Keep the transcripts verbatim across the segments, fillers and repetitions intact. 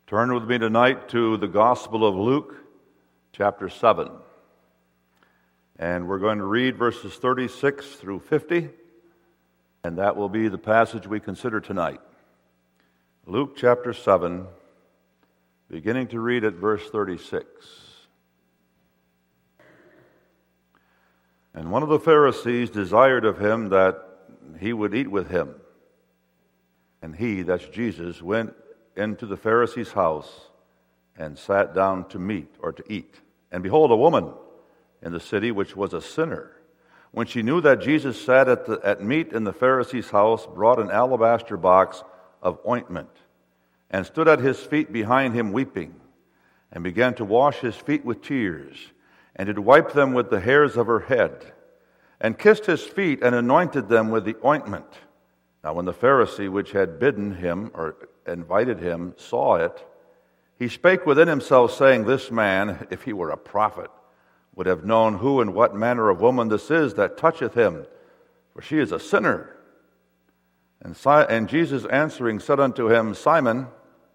Turn with me tonight to the Gospel of Luke, chapter seven. And we're going to read verses thirty-six through fifty, and that will be the passage we consider tonight. Luke chapter seven, beginning to read at verse thirty-six. And one of the Pharisees desired of him that he would eat with him. And he, that's Jesus, went into the Pharisee's house and sat down to meat or to eat. And behold, a woman in the city which was a sinner, when she knew that Jesus sat at, the, at meat in the Pharisee's house, brought an alabaster box of ointment and stood at his feet behind him weeping, and began to wash his feet with tears, and did wipe them with the hairs of her head, and kissed his feet and anointed them with the ointment. Now when the Pharisee which had bidden him, or invited him, saw it, he spake within himself, saying, This man, if he were a prophet, would have known who and what manner of woman this is that toucheth him, for she is a sinner. And, si- and Jesus answering said unto him, Simon,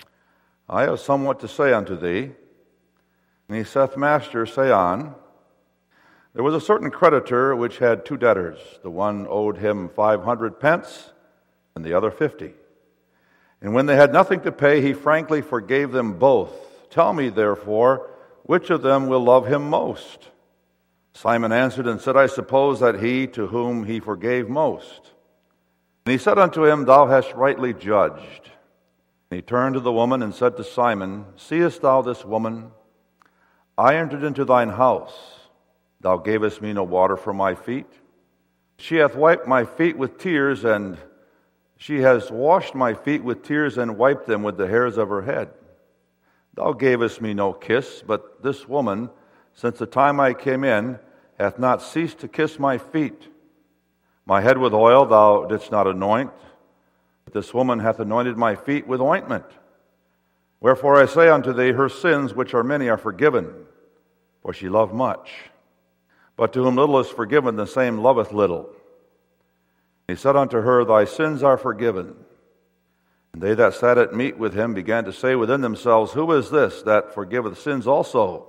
I have somewhat to say unto thee. And he saith, Master, say on. There was a certain creditor which had two debtors. The one owed him five hundred pence, and the other fifty. And when they had nothing to pay, he frankly forgave them both. Tell me, therefore, which of them will love him most? Simon answered and said, I suppose that he to whom he forgave most. And he said unto him, Thou hast rightly judged. And he turned to the woman and said to Simon, Seest thou this woman? I entered into thine house. Thou gavest me no water for my feet. She hath wiped my feet with tears, and she has washed my feet with tears and wiped them with the hairs of her head. Thou gavest me no kiss, but this woman, since the time I came in, hath not ceased to kiss my feet. My head with oil thou didst not anoint, but this woman hath anointed my feet with ointment. Wherefore I say unto thee, her sins, which are many, are forgiven, for she loved much. But to whom little is forgiven, the same loveth little. He said unto her, Thy sins are forgiven. And they that sat at meat with him began to say within themselves, Who is this that forgiveth sins also?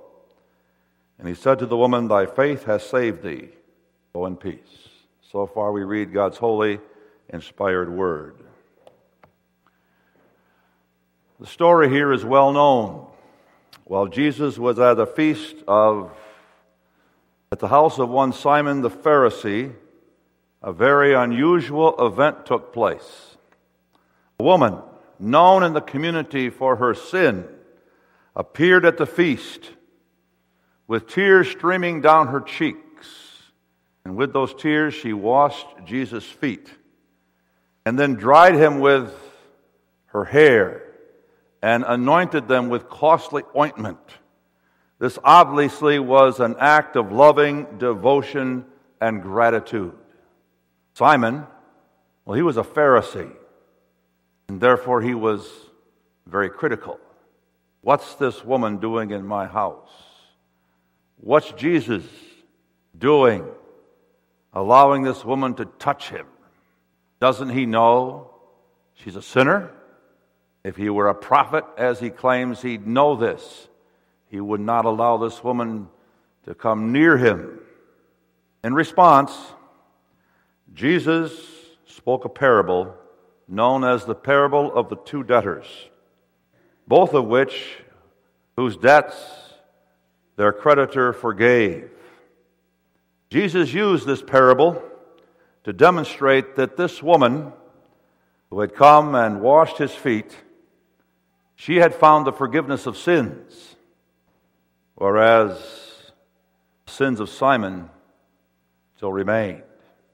And he said to the woman, Thy faith hath saved thee. Go in peace. So far we read God's holy, inspired word. The story here is well known. While Jesus was at a feast of at the house of one Simon the Pharisee, a very unusual event took place. A woman, known in the community for her sin, appeared at the feast with tears streaming down her cheeks. And with those tears, she washed Jesus' feet and then dried him with her hair and anointed them with costly ointment. This obviously was an act of loving devotion and gratitude. Simon, well, he was a Pharisee, and therefore he was very critical. What's this woman doing in my house? What's Jesus doing, allowing this woman to touch him? Doesn't he know she's a sinner? If he were a prophet, as he claims, he'd know this. He would not allow this woman to come near him. In response, Jesus spoke a parable known as the parable of the two debtors, both of which, whose debts their creditor forgave. Jesus used this parable to demonstrate that this woman who had come and washed his feet, she had found the forgiveness of sins, whereas the sins of Simon still remained.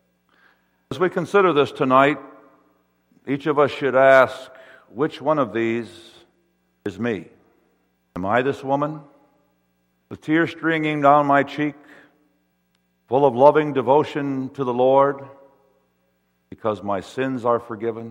As we consider this tonight, each of us should ask, which one of these is me? Am I this woman, with tears streaming down my cheek, full of loving devotion to the Lord, because my sins are forgiven?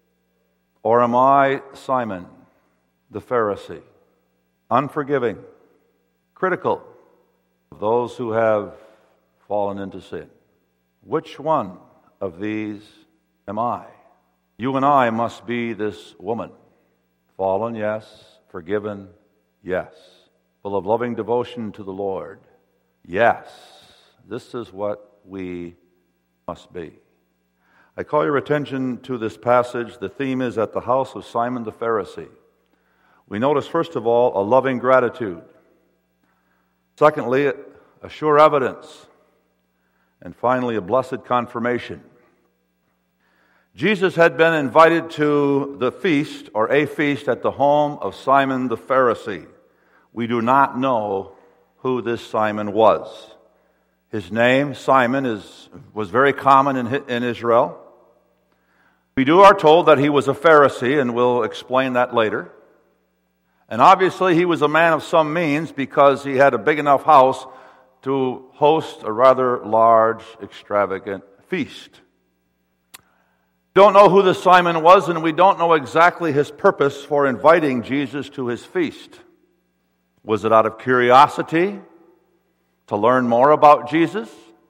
Or am I Simon, the Pharisee, unforgiving, critical of those who have fallen into sin? Which one of these am I? You and I must be this woman. Fallen, yes, Forgiven? Yes. Full of loving devotion to the Lord? Yes. This is what we must be. I call your attention to this passage. The theme is at the house of Simon the Pharisee. We notice, first of all, a loving gratitude. Secondly, a sure evidence. And finally, a blessed confirmation. Jesus had been invited to the feast, or a feast, at the home of Simon the Pharisee. We do not know who this Simon was. His name, Simon, is was very common in, in Israel. We do are told that he was a Pharisee, and we'll explain that later. And obviously he was a man of some means because he had a big enough house to host a rather large, extravagant feast. Don't know who this Simon was, and we don't know exactly his purpose for inviting Jesus to his feast. Was it out of curiosity to learn more about Jesus?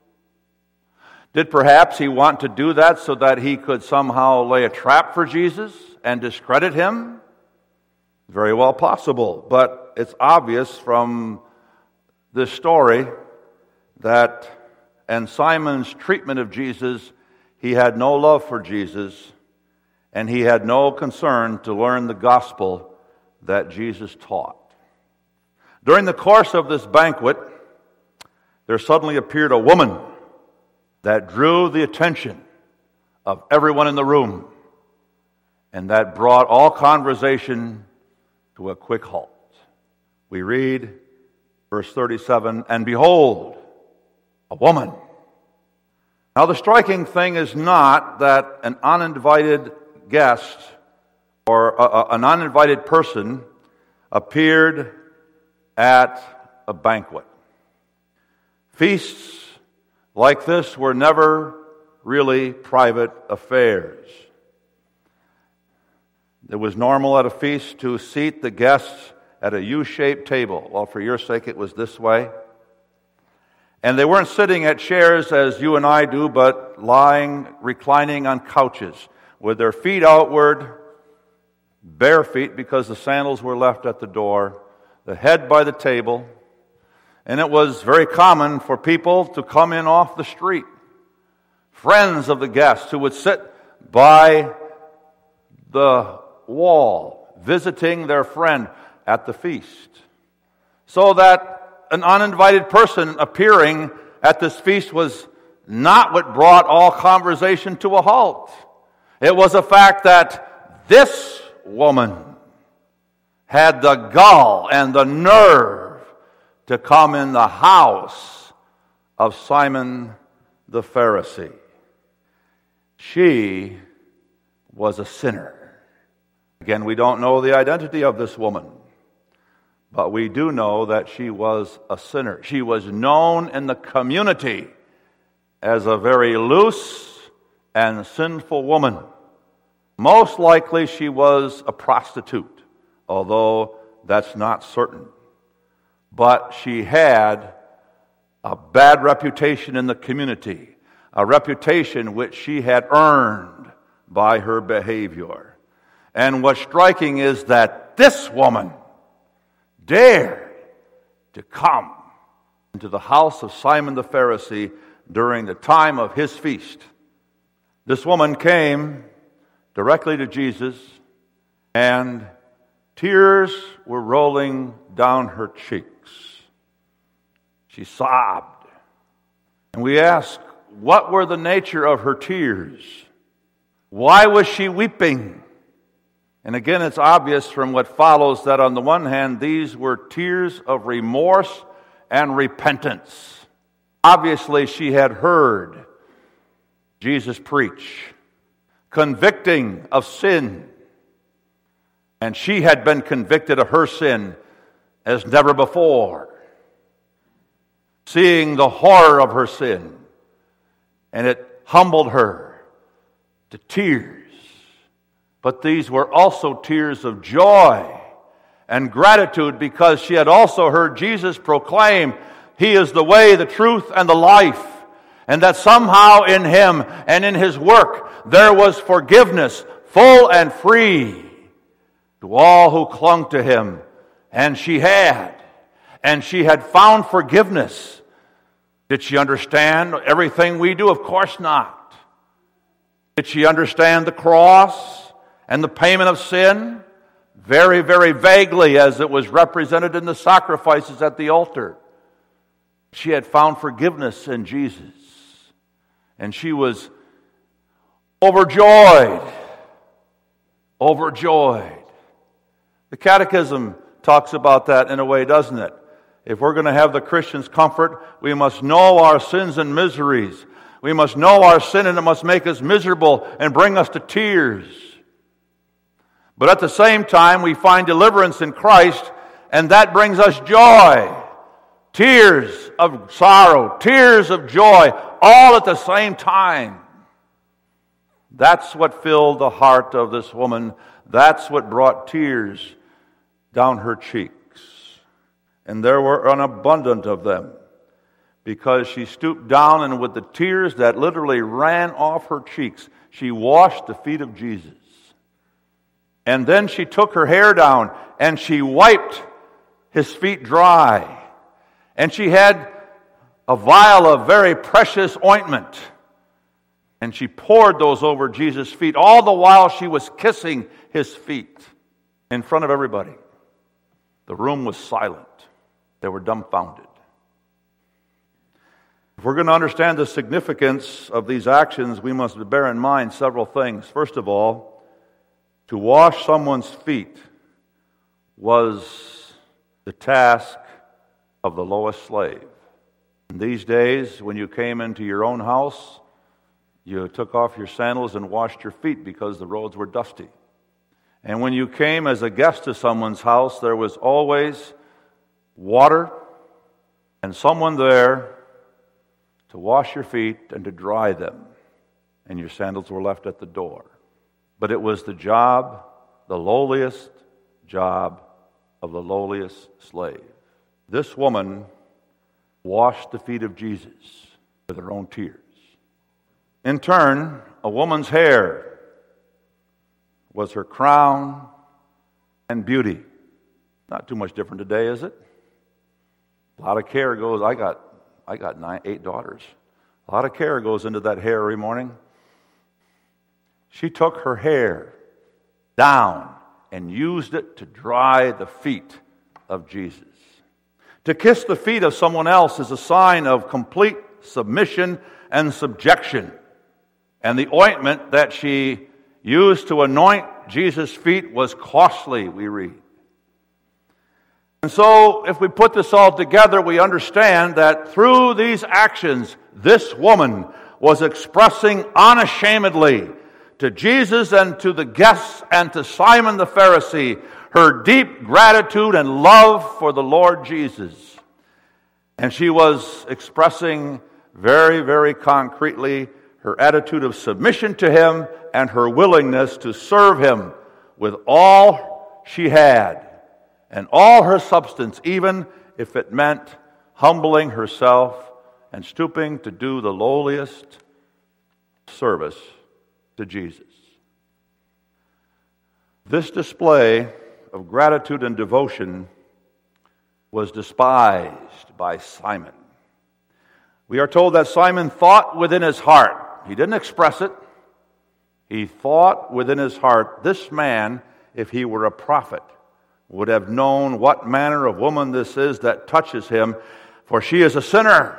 Did perhaps he want to do that so that he could somehow lay a trap for Jesus and discredit him? Very well possible, but it's obvious from this story that, and Simon's treatment of Jesus, he had no love for Jesus, and he had no concern to learn the gospel that Jesus taught. During the course of this banquet, there suddenly appeared a woman that drew the attention of everyone in the room, and that brought all conversation to a quick halt. We read verse thirty-seven, and behold, a woman. Now the striking thing is not that an uninvited guest or a, a, an uninvited person appeared at a banquet. Feasts like this were never really private affairs. It was normal at a feast to seat the guests at a U-shaped table. Well, for your sake, it was this way. And they weren't sitting at chairs as you and I do, but lying, reclining on couches with their feet outward, bare feet because the sandals were left at the door, the head by the table. And it was very common for people to come in off the street. Friends of the guests who would sit by the wall, visiting their friend at the feast. So that an uninvited person appearing at this feast was not what brought all conversation to a halt. It was a fact that this woman had the gall and the nerve to come in the house of Simon the Pharisee. She was a sinner. Again, we don't know the identity of this woman, but we do know that she was a sinner. She was known in the community as a very loose and sinful woman. Most likely she was a prostitute, although that's not certain. But she had a bad reputation in the community, a reputation which she had earned by her behavior. And what's striking is that this woman dared to come into the house of Simon the Pharisee during the time of his feast. This woman came directly to Jesus, and tears were rolling down her cheeks. She sobbed. And we ask, what were the nature of her tears? Why was she weeping? And again, it's obvious from what follows that on the one hand, these were tears of remorse and repentance. Obviously, she had heard Jesus preach, convicting of sin. And she had been convicted of her sin as never before, seeing the horror of her sin. And it humbled her to tears. But these were also tears of joy and gratitude because she had also heard Jesus proclaim, He is the way, the truth, and the life. And that somehow in Him and in His work there was forgiveness, full and free. to all who clung to him. And she had. And she had found forgiveness. Did she understand everything we do? Of course not. Did she understand the cross and the payment of sin? Very, very vaguely, as it was represented in the sacrifices at the altar. She had found forgiveness in Jesus. And she was overjoyed. Overjoyed. The Catechism talks about that in a way, doesn't it? If we're going to have the Christian's comfort, we must know our sins and miseries. We must know our sin, and it must make us miserable and bring us to tears. But at the same time, we find deliverance in Christ, and that brings us joy. Tears of sorrow, tears of joy, all at the same time. That's what filled the heart of this woman. That's what brought tears down her cheeks. And there were an abundance of them, because she stooped down, and with the tears that literally ran off her cheeks, she washed the feet of Jesus. And then she took her hair down and she wiped his feet dry. And she had a vial of very precious ointment. And she poured those over Jesus' feet, all the while she was kissing his feet in front of everybody. The room was silent. They were dumbfounded. If we're going to understand the significance of these actions, we must bear in mind several things. First of all, to wash someone's feet was the task of the lowest slave. In these days, when you came into your own house, you took off your sandals and washed your feet because the roads were dusty. And when you came as a guest to someone's house, there was always water and someone there to wash your feet and to dry them. And your sandals were left at the door. But it was the job, the lowliest job of the lowliest slave. This woman washed the feet of Jesus with her own tears. In turn, a woman's hair was her crown and beauty. Not too much different today, is it? A lot of care goes, I got I got nine, eight daughters. A lot of care goes into that hair every morning. She took her hair down and used it to dry the feet of Jesus. To kiss the feet of someone else is a sign of complete submission and subjection. And the ointment that she used to anoint Jesus' feet was costly, we read. And so, if we put this all together, we understand that through these actions, this woman was expressing unashamedly to Jesus and to the guests and to Simon the Pharisee her deep gratitude and love for the Lord Jesus. And she was expressing very, very concretely her attitude of submission to him and her willingness to serve him with all she had and all her substance, even if it meant humbling herself and stooping to do the lowliest service to Jesus. This display of gratitude and devotion was despised by Simon. We are told that Simon thought within his heart. He didn't express it. He thought within his heart, this man, if he were a prophet, would have known what manner of woman this is that touches him, for she is a sinner.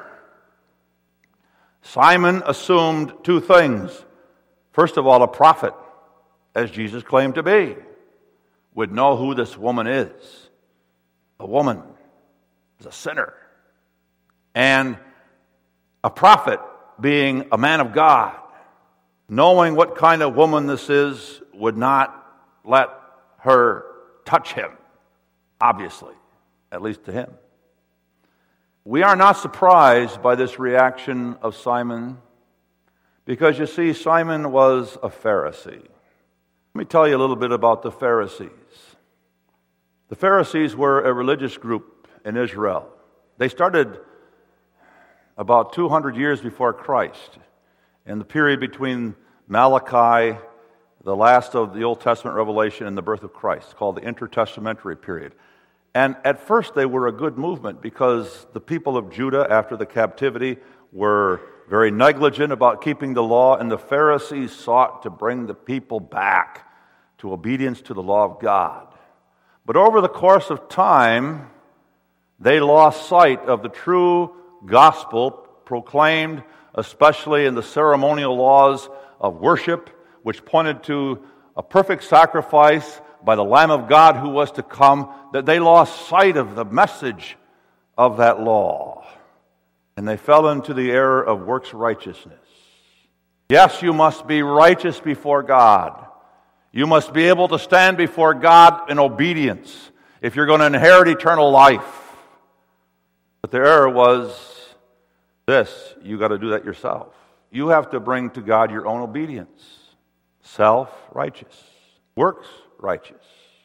Simon assumed two things. First of all, a prophet, as Jesus claimed to be, would know who this woman is. A woman is a sinner. And a prophet, being a man of God, knowing what kind of woman this is, would not let her touch him, obviously, at least to him. We are not surprised by this reaction of Simon, because you see, Simon was a Pharisee. Let me tell you a little bit about the Pharisees. The Pharisees were a religious group in Israel. They started about two hundred years before Christ, in the period between Malachi, the last of the Old Testament revelation and the birth of Christ, called the intertestamentary period. And at first they were a good movement because the people of Judah, after the captivity, were very negligent about keeping the law, and the Pharisees sought to bring the people back to obedience to the law of God. But over the course of time, they lost sight of the true gospel proclaimed, especially in the ceremonial laws of worship, which pointed to a perfect sacrifice by the Lamb of God who was to come, that they lost sight of the message of that law. And they fell into the error of works righteousness. Yes, you must be righteous before God. You must be able to stand before God in obedience if you're going to inherit eternal life. But the error was this: you got to do that yourself. You have to bring to God your own obedience. Self-righteous. Works righteous.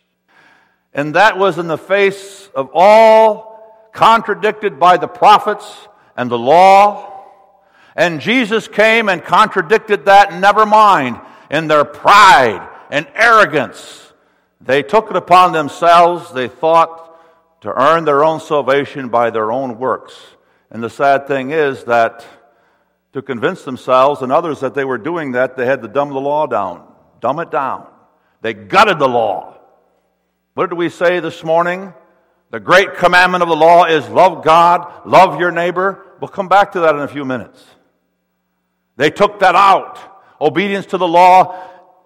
And that was in the face of all contradicted by the prophets and the law. And Jesus came and contradicted that. Never mind, in their pride and arrogance, they took it upon themselves. They thought to earn their own salvation by their own works. And the sad thing is that to convince themselves and others that they were doing that, they had to dumb the law down. Dumb it down. They gutted the law. What did we say this morning? The great commandment of the law is love God, love your neighbor. We'll come back to that in a few minutes. They took that out. Obedience to the law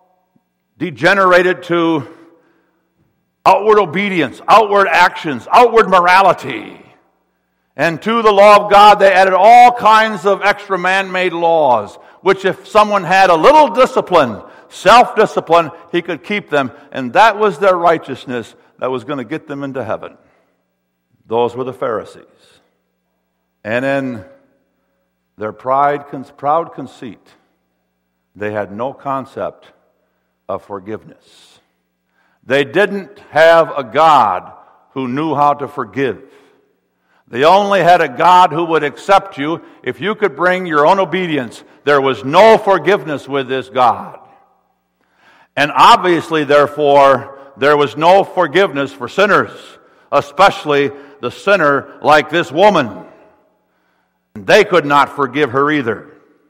degenerated to outward obedience, outward actions, outward morality. And to the law of God, they added all kinds of extra man-made laws, which if someone had a little discipline, self-discipline, he could keep them. And that was their righteousness that was going to get them into heaven. Those were the Pharisees. And in their pride, proud conceit, they had no concept of forgiveness. They didn't have a God who knew how to forgive. They only had a God who would accept you if you could bring your own obedience. There was no forgiveness with this God. And obviously, therefore, there was no forgiveness for sinners, especially the sinner like this woman. They could not forgive her either.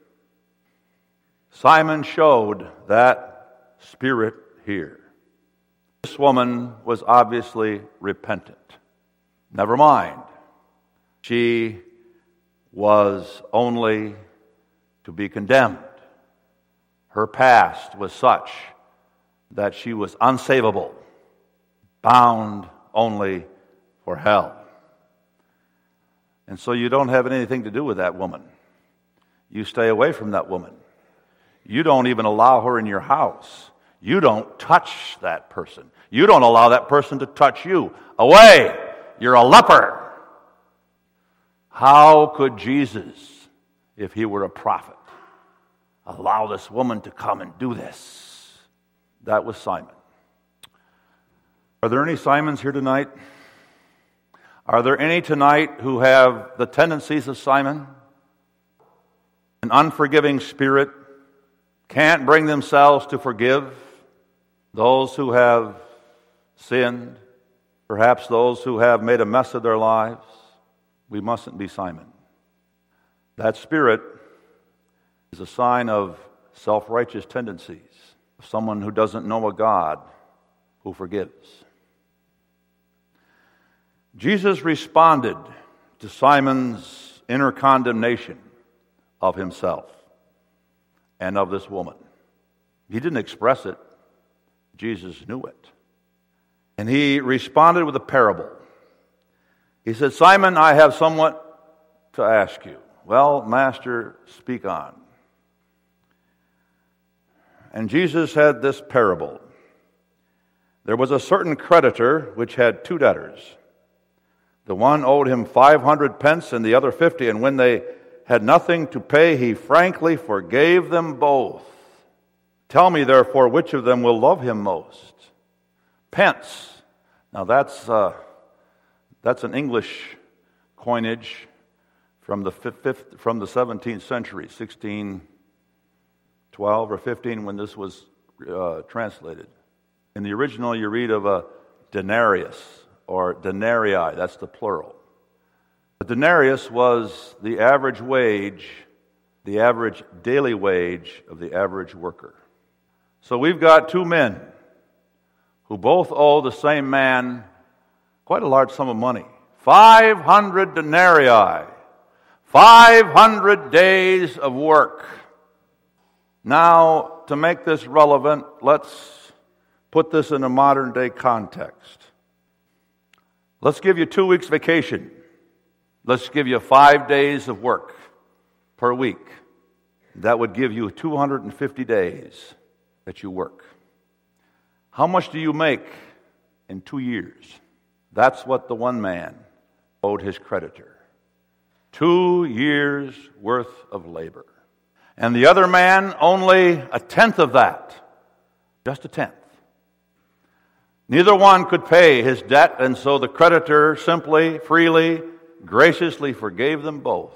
Simon showed that spirit here. This woman was obviously repentant. Never mind. She was only to be condemned. Her past was such that she was unsavable, bound only for hell. And so you don't have anything to do with that woman. You stay away from that woman. You don't even allow her in your house. You don't touch that person. You don't allow that person to touch you. Away! You're a leper. How could Jesus, if he were a prophet, allow this woman to come and do this? That was Simon. Are there any Simons here tonight? Are there any tonight who have the tendencies of Simon? An unforgiving spirit, can't bring themselves to forgive those who have sinned, perhaps those who have made a mess of their lives? We mustn't be Simon. That spirit is a sign of self-righteous tendencies, of someone who doesn't know a God who forgives. Jesus responded to Simon's inner condemnation of himself and of this woman. He didn't express it. Jesus knew it. And he responded with a parable. He said, Simon, I have somewhat to ask you. Well, Master, speak on. And Jesus had this parable. There was a certain creditor which had two debtors. The one owed him five hundred pence and the other fifty, and when they had nothing to pay, he frankly forgave them both. Tell me, therefore, which of them will love him most? Pence. Now that's uh, that's an English coinage from the fifth, from the seventeenth century, sixteen twelve or fifteen, when this was uh, translated. In the original, you read of a denarius, or denarii, that's the plural. The denarius was the average wage, the average daily wage of the average worker. So we've got two men who both owe the same man quite a large sum of money. five hundred denarii. five hundred days of work. Now, to make this relevant, let's put this in a modern day context. Let's give you two weeks vacation. Let's give you five days of work per week. That would give you two hundred fifty days that you work. How much do you make in two years? That's what the one man owed his creditor. Two years worth of labor. And the other man only a tenth of that. Just a tenth. Neither one could pay his debt, and so the creditor simply, freely, graciously forgave them both.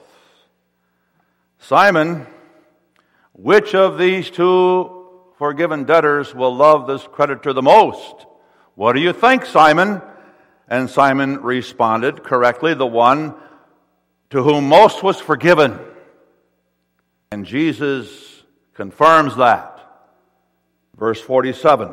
Simon, which of these two forgiven debtors will love this creditor the most? What do you think, Simon? And Simon responded correctly, the one to whom most was forgiven. And Jesus confirms that. Verse forty-seven.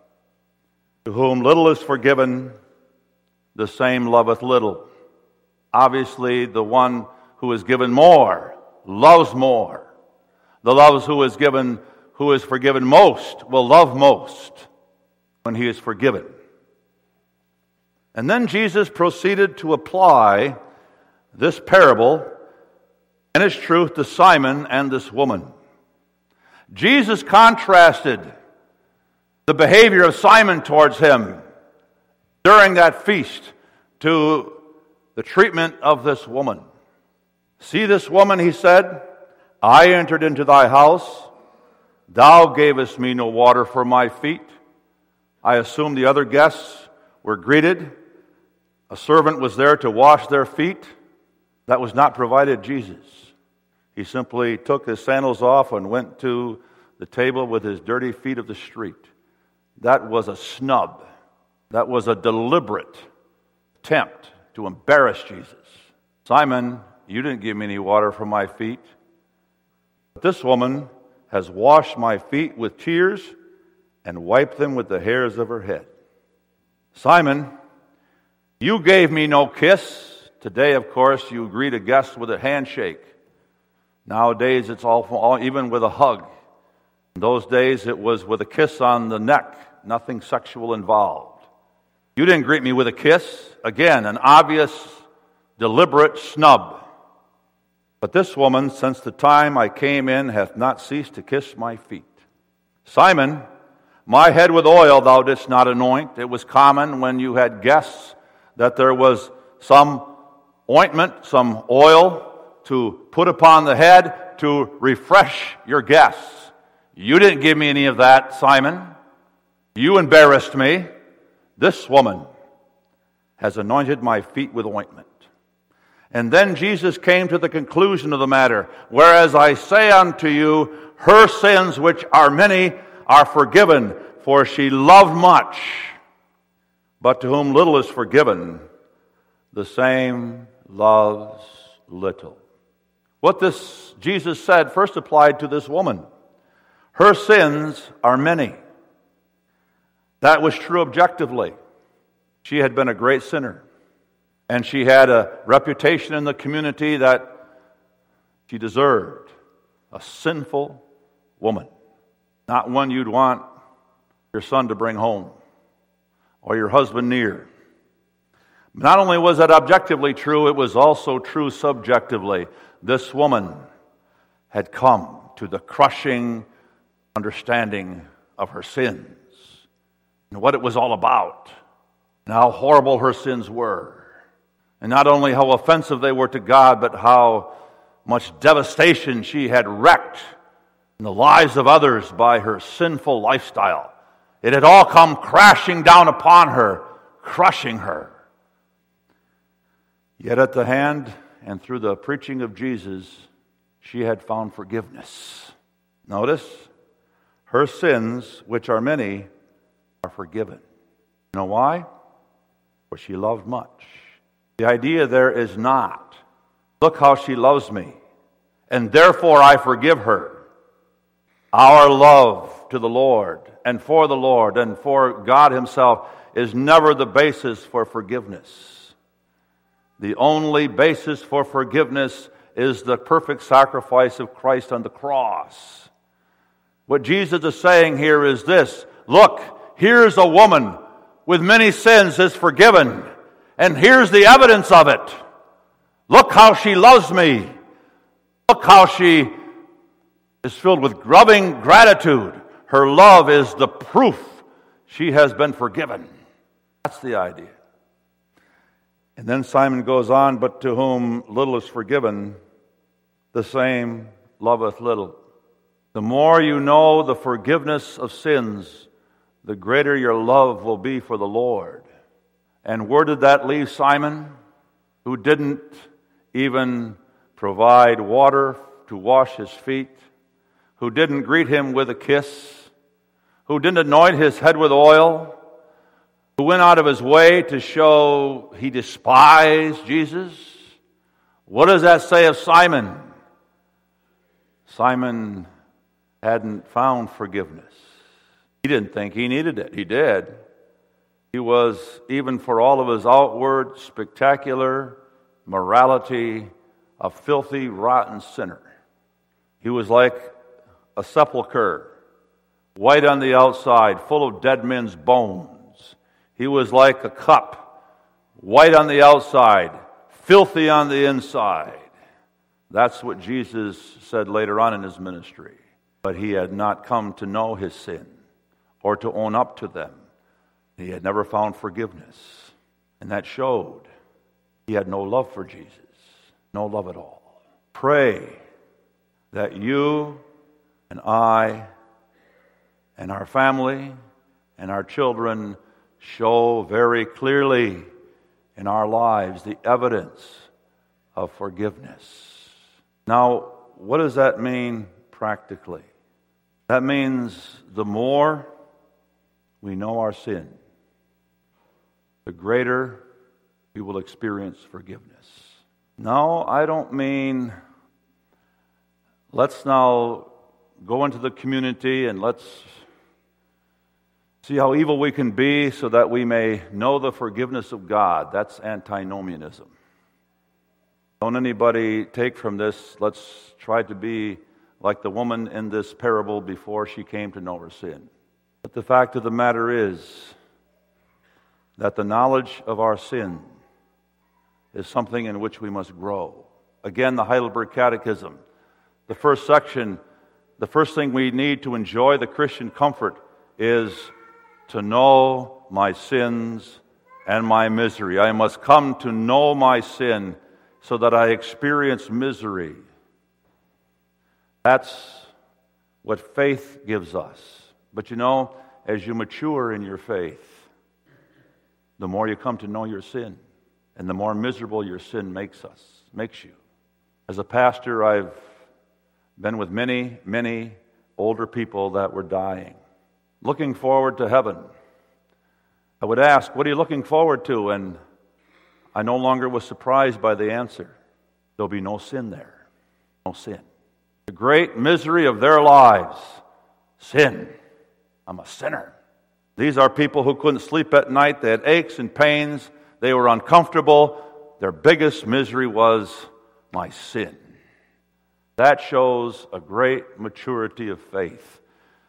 To whom little is forgiven, the same loveth little. Obviously, the one who is given more loves more. The loves who is given, who is forgiven most, will love most when he is forgiven. And then Jesus proceeded to apply this parable and its truth to Simon and this woman. Jesus contrasted the behavior of Simon towards him during that feast to the treatment of this woman. See this woman, he said, I entered into thy house. Thou gavest me no water for my feet. I assume the other guests were greeted. A servant was there to wash their feet. That was not provided Jesus. He simply took his sandals off and went to the table with his dirty feet of the street. That was a snub. That was a deliberate attempt to embarrass Jesus. Simon, you didn't give me any water for my feet. But this woman has washed my feet with tears and wiped them with the hairs of her head. Simon, you gave me no kiss. Today, of course, you greet a guest with a handshake. Nowadays, it's all, all even with a hug. In those days, it was with a kiss on the neck, nothing sexual involved. You didn't greet me with a kiss. Again, an obvious, deliberate snub. But this woman, since the time I came in, hath not ceased to kiss my feet. Simon, my head with oil thou didst not anoint. It was common when you had guests that there was some ointment, some oil to put upon the head to refresh your guests. You didn't give me any of that, Simon. You embarrassed me. This woman has anointed my feet with ointment. And then Jesus came to the conclusion of the matter. Whereas I say unto you, her sins, which are many, are forgiven, for she loved much. But to whom little is forgiven, the same loves little. What this Jesus said first applied to this woman. Her sins are many. That was true objectively. She had been a great sinner. And she had a reputation in the community that she deserved. A sinful woman. Not one you'd want your son to bring home or your husband near. Not only was that objectively true, it was also true subjectively. This woman had come to the crushing understanding of her sins and what it was all about and how horrible her sins were. And not only how offensive they were to God, but how much devastation she had wreaked in the lives of others by her sinful lifestyle. It had all come crashing down upon her, crushing her. Yet at the hand and through the preaching of Jesus, she had found forgiveness. Notice, her sins, which are many, are forgiven. You know why? For she loved much. The idea there is not, look how she loves me, and therefore I forgive her. Our love to the Lord and for the Lord and for God Himself is never the basis for forgiveness. The only basis for forgiveness is the perfect sacrifice of Christ on the cross. What Jesus is saying here is this: look, here's a woman with many sins is forgiven, and here's the evidence of it. Look how she loves me. Look how she is filled with loving gratitude. Her love is the proof she has been forgiven. That's the idea. And then Simon goes on, but to whom little is forgiven, the same loveth little. The more you know the forgiveness of sins, the greater your love will be for the Lord. And where did that leave Simon, who didn't even provide water to wash his feet, who didn't greet him with a kiss, who didn't anoint his head with oil, who went out of his way to show he despised Jesus? What does that say of Simon? Simon hadn't found forgiveness. He didn't think he needed it. He did. He was, even for all of his outward, spectacular morality, a filthy, rotten sinner. He was like a sepulcher, white on the outside, full of dead men's bones. He was like a cup, white on the outside, filthy on the inside. That's what Jesus said later on in his ministry. But he had not come to know his sin or to own up to them. He had never found forgiveness. And that showed he had no love for Jesus, no love at all. Pray that you and I and our family and our children show very clearly in our lives the evidence of forgiveness. Now, what does that mean practically? That means the more we know our sin, the greater we will experience forgiveness. No, I don't mean let's now go into the community and let's see how evil we can be so that we may know the forgiveness of God. That's antinomianism. Don't anybody take from this, let's try to be like the woman in this parable before she came to know her sin. But the fact of the matter is that the knowledge of our sin is something in which we must grow. Again, the Heidelberg Catechism, the first section, the first thing we need to enjoy the Christian comfort is to know my sins and my misery. I must come to know my sin so that I experience misery. That's what faith gives us. But you know, as you mature in your faith, the more you come to know your sin, and the more miserable your sin makes us, makes you. As a pastor, I've been with many, many older people that were dying, looking forward to heaven. I would ask, what are you looking forward to? And I no longer was surprised by the answer. There'll be no sin there. No sin. The great misery of their lives, sin. I'm a sinner. These are people who couldn't sleep at night. They had aches and pains. They were uncomfortable. Their biggest misery was my sin. That shows a great maturity of faith.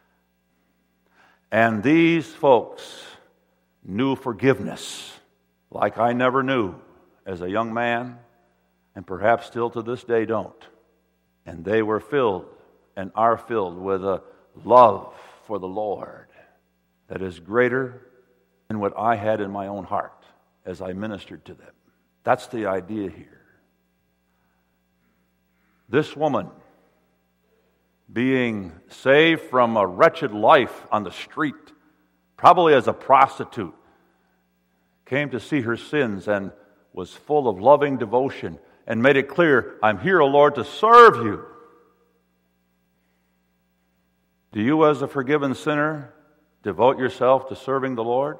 And these folks knew forgiveness like I never knew as a young man, and perhaps still to this day don't. And they were filled and are filled with a love for the Lord that is greater than what I had in my own heart as I ministered to them. That's the idea here. This woman, being saved from a wretched life on the street, probably as a prostitute, came to see her sins and was full of loving devotion and made it clear, I'm here, O Lord, to serve you. Do you, as a forgiven sinner, devote yourself to serving the Lord?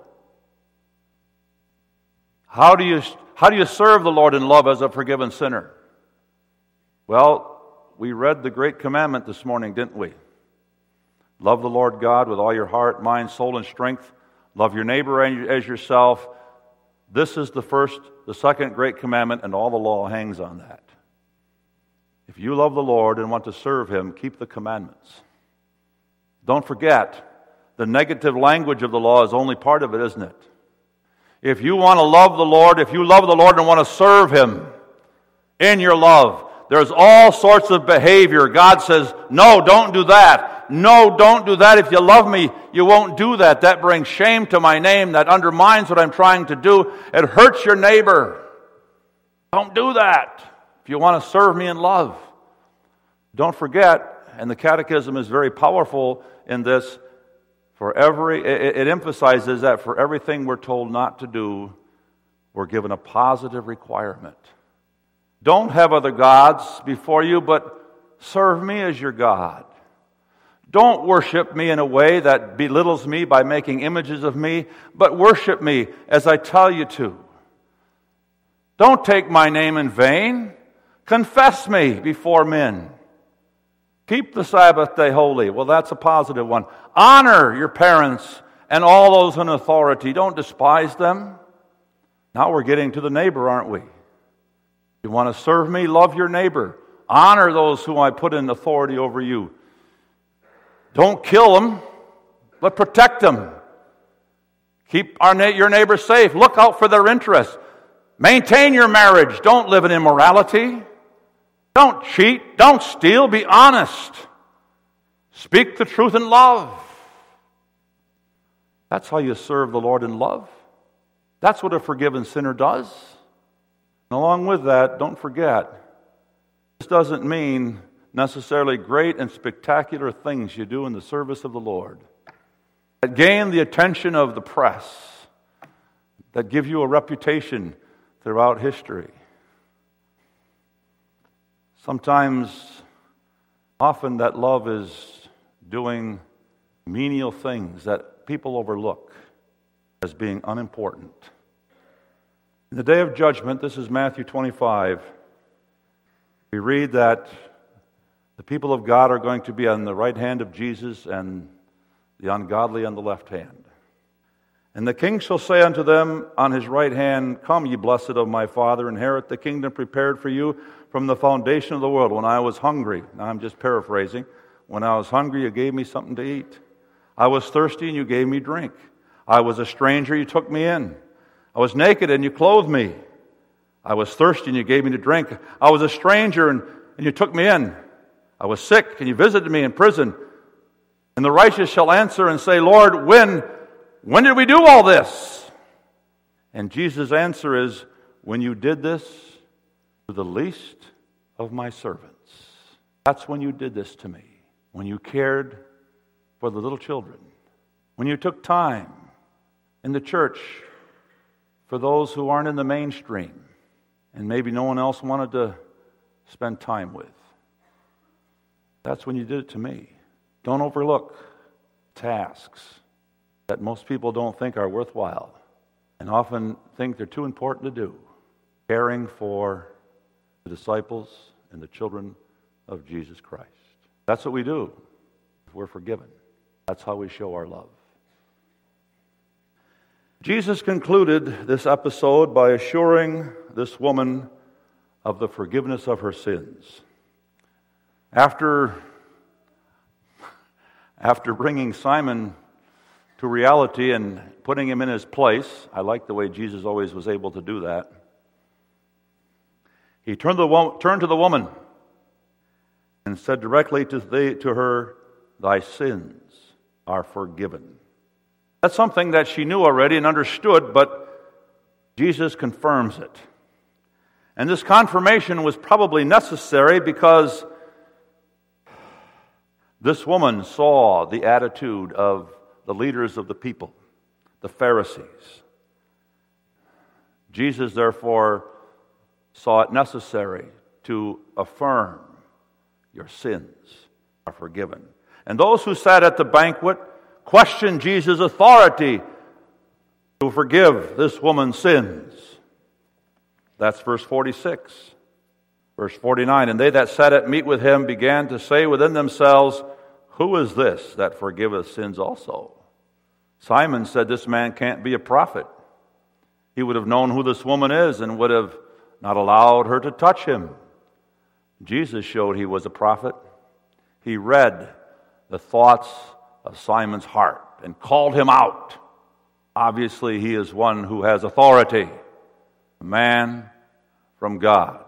How do you, how do you serve the Lord in love as a forgiven sinner? Well, we read the great commandment this morning, didn't we? Love the Lord God with all your heart, mind, soul, and strength. Love your neighbor as yourself. This is the first, the second great commandment, and all the law hangs on that. If you love the Lord and want to serve Him, keep the commandments. Don't forget, the negative language of the law is only part of it, isn't it? If you want to love the Lord, if you love the Lord and want to serve Him in your love, there's all sorts of behavior. God says, no, don't do that. No, don't do that. If you love me, you won't do that. That brings shame to my name. That undermines what I'm trying to do. It hurts your neighbor. Don't do that if you want to serve me in love. Don't forget, and the Catechism is very powerful in this, for every it, it emphasizes that for everything we're told not to do, we're given a positive requirement. Don't have other gods before you, but serve me as your God. Don't worship me in a way that belittles me by making images of me, but worship me as I tell you to. Don't take my name in vain. Confess me before men. Keep the Sabbath day holy. Well, that's a positive one. Honor your parents and all those in authority. Don't despise them. Now we're getting to the neighbor, aren't we? You want to serve me? Love your neighbor. Honor those whom I put in authority over you. Don't kill them, but protect them. Keep our na- your neighbor safe. Look out for their interests. Maintain your marriage. Don't live in immorality. Don't cheat. Don't steal. Be honest. Speak the truth in love. That's how you serve the Lord in love. That's what a forgiven sinner does. And along with that, don't forget, this doesn't mean necessarily great and spectacular things you do in the service of the Lord that gain the attention of the press, that give you a reputation throughout history. Sometimes, often that love is doing menial things that people overlook as being unimportant. In the day of judgment, this is Matthew twenty-five, we read that the people of God are going to be on the right hand of Jesus and the ungodly on the left hand. And the king shall say unto them on his right hand, Come, ye blessed of my Father, inherit the kingdom prepared for you from the foundation of the world. When I was hungry, now I'm just paraphrasing, when I was hungry, you gave me something to eat. I was thirsty, and you gave me drink. I was a stranger, you took me in. I was naked, and you clothed me. I was thirsty, and you gave me to drink. I was a stranger, and, and you took me in. I was sick, and you visited me in prison. And the righteous shall answer and say, Lord, when, when did we do all this? And Jesus' answer is, when you did this to the least of my servants. That's when you did this to me. When you cared for the little children. When you took time in the church for those who aren't in the mainstream and maybe no one else wanted to spend time with. That's when you did it to me. Don't overlook tasks that most people don't think are worthwhile and often think they're too important to do. Caring for the disciples and the children of Jesus Christ. That's what we do if we're forgiven. That's how we show our love. Jesus concluded this episode by assuring this woman of the forgiveness of her sins. After, after bringing Simon to reality and putting him in his place, I like the way Jesus always was able to do that, he turned, the, turned to the woman and said directly to, the, to her, Thy sins are forgiven. That's something that she knew already and understood, but Jesus confirms it. And this confirmation was probably necessary because this woman saw the attitude of the leaders of the people, the Pharisees. Jesus, therefore, saw it necessary to affirm your sins are forgiven. And those who sat at the banquet questioned Jesus' authority to forgive this woman's sins. That's verse forty-six. Verse forty-nine, and they that sat at meat with him began to say within themselves, who is this that forgiveth sins also? Simon said, this man can't be a prophet. He would have known who this woman is and would have not allowed her to touch him. Jesus showed he was a prophet. He read the thoughts of Simon's heart and called him out. Obviously, he is one who has authority, a man from God.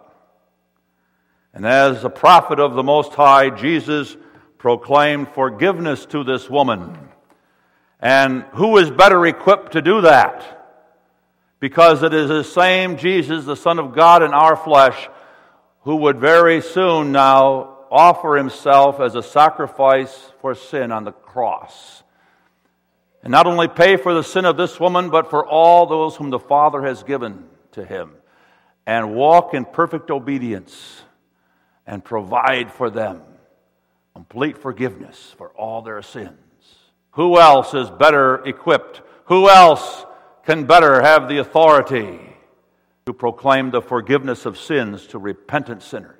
And as a prophet of the Most High, Jesus proclaimed forgiveness to this woman. And who is better equipped to do that? Because it is the same Jesus, the Son of God in our flesh, who would very soon now offer himself as a sacrifice for sin on the cross. And not only pay for the sin of this woman, but for all those whom the Father has given to him. And walk in perfect obedience and provide for them complete forgiveness for all their sins. Who else is better equipped? Who else can better have the authority to proclaim the forgiveness of sins to repentant sinners?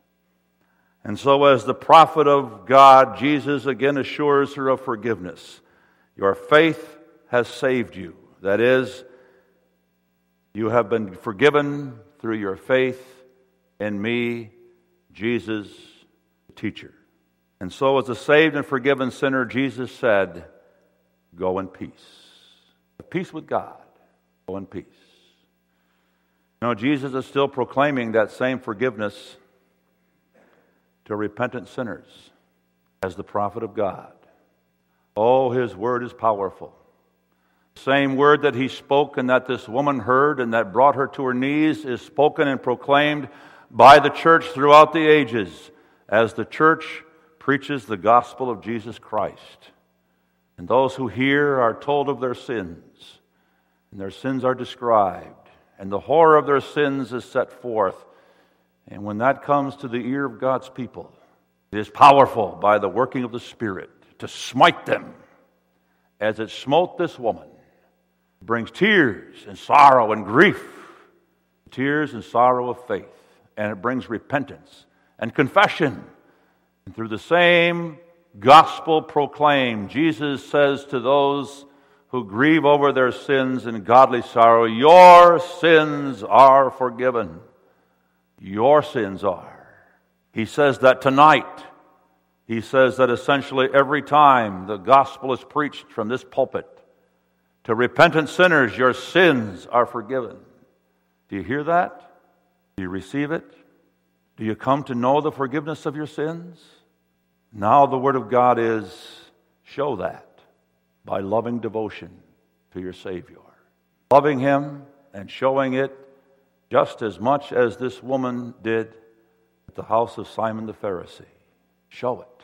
And so as the prophet of God, Jesus again assures her of forgiveness. Your faith has saved you. That is, you have been forgiven through your faith in me, Jesus, the teacher. And so as a saved and forgiven sinner, Jesus said, go in peace. Peace with God. Go in peace. You know, Jesus is still proclaiming that same forgiveness to repentant sinners as the prophet of God. Oh, his word is powerful. Same word that he spoke and that this woman heard and that brought her to her knees is spoken and proclaimed by the church throughout the ages as the church preaches the gospel of Jesus Christ. And those who hear are told of their sins, and their sins are described, and the horror of their sins is set forth. And when that comes to the ear of God's people, it is powerful by the working of the Spirit to smite them as it smote this woman. It brings tears and sorrow and grief, tears and sorrow of faith, and it brings repentance and confession. And through the same gospel proclaimed, Jesus says to those who grieve over their sins in godly sorrow, your sins are forgiven. Your sins are. He says that tonight. He says that essentially every time the gospel is preached from this pulpit to repentant sinners, your sins are forgiven. Do you hear that? Do you receive it? Do you come to know the forgiveness of your sins? Now the Word of God is, show that by loving devotion to your Savior. Loving Him and showing it just as much as this woman did at the house of Simon the Pharisee. Show it.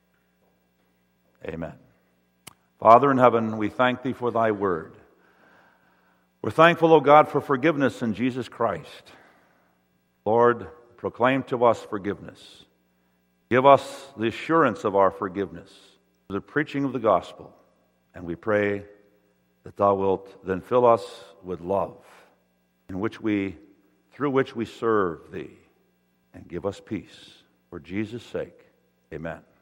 Amen. Father in heaven, we thank Thee for Thy Word. We're thankful, O God, for forgiveness in Jesus Christ. Lord, proclaim to us forgiveness. Give us the assurance of our forgiveness through the preaching of the gospel. And we pray that Thou wilt then fill us with love, in which we, through which we serve Thee, and give us peace. For Jesus' sake, amen.